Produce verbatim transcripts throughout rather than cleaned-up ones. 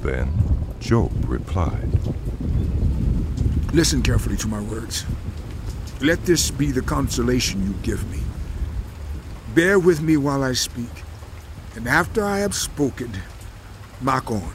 Then Job replied, Listen carefully to my words. Let this be the consolation you give me. Bear with me while I speak, and after I have spoken, mock on.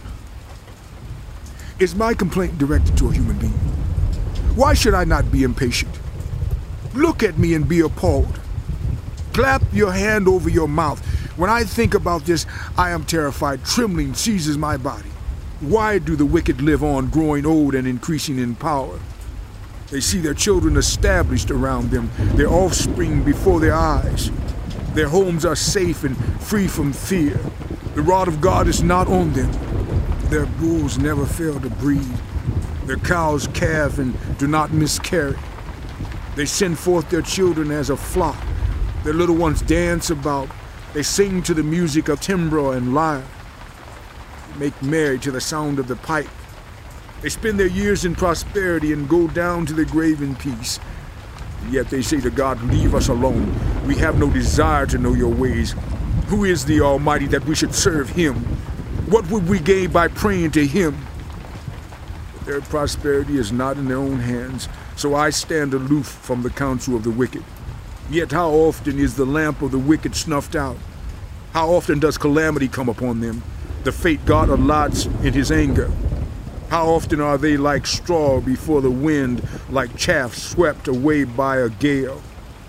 Is my complaint directed to a human being? Why should I not be impatient? Look at me and be appalled. Clap your hand over your mouth. When I think about this, I am terrified. Trembling seizes my body. Why do the wicked live on, growing old and increasing in power? They see their children established around them, their offspring before their eyes. Their homes are safe and free from fear. The rod of God is not on them. Their bulls never fail to breed. Their cows calve and do not miscarry. They send forth their children as a flock. Their little ones dance about. They sing to the music of timbrel and lyre. They make merry to the sound of the pipe. They spend their years in prosperity and go down to the grave in peace. And yet they say to God, leave us alone. We have no desire to know your ways. Who is the Almighty that we should serve him? What would we gain by praying to him? But their prosperity is not in their own hands, so I stand aloof from the counsel of the wicked. Yet how often is the lamp of the wicked snuffed out? How often does calamity come upon them, the fate God allots in his anger? How often are they like straw before the wind, like chaff swept away by a gale?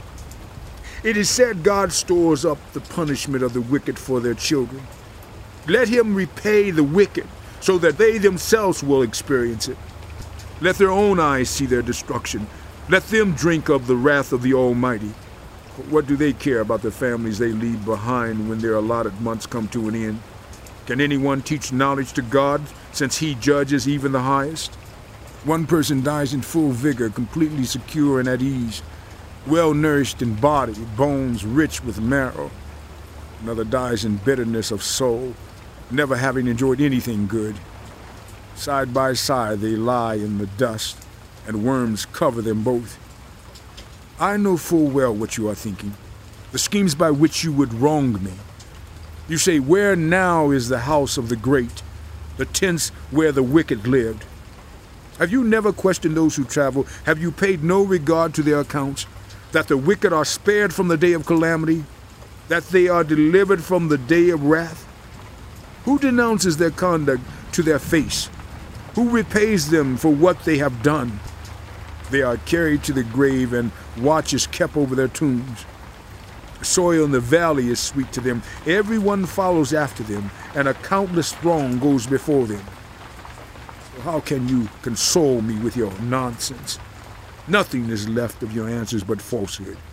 It is said God stores up the punishment of the wicked for their children. Let him repay the wicked, so that they themselves will experience it. Let their own eyes see their destruction. Let them drink of the wrath of the Almighty. But what do they care about the families they leave behind when their allotted months come to an end? Can anyone teach knowledge to God, since he judges even the highest? One person dies in full vigor, completely secure and at ease, well-nourished in body, bones rich with marrow. Another dies in bitterness of soul, never having enjoyed anything good. Side by side they lie in the dust, and worms cover them both. I know full well what you are thinking, the schemes by which you would wrong me. You say, where now is the house of the great, the tents where the wicked lived? Have you never questioned those who travel? Have you paid no regard to their accounts, that the wicked are spared from the day of calamity, that they are delivered from the day of wrath? Who denounces their conduct to their face? Who repays them for what they have done? They are carried to the grave, and watch is kept over their tombs. The soil in the valley is sweet to them. Everyone follows after them, and a countless throng goes before them. So how can you console me with your nonsense? Nothing is left of your answers but falsehood.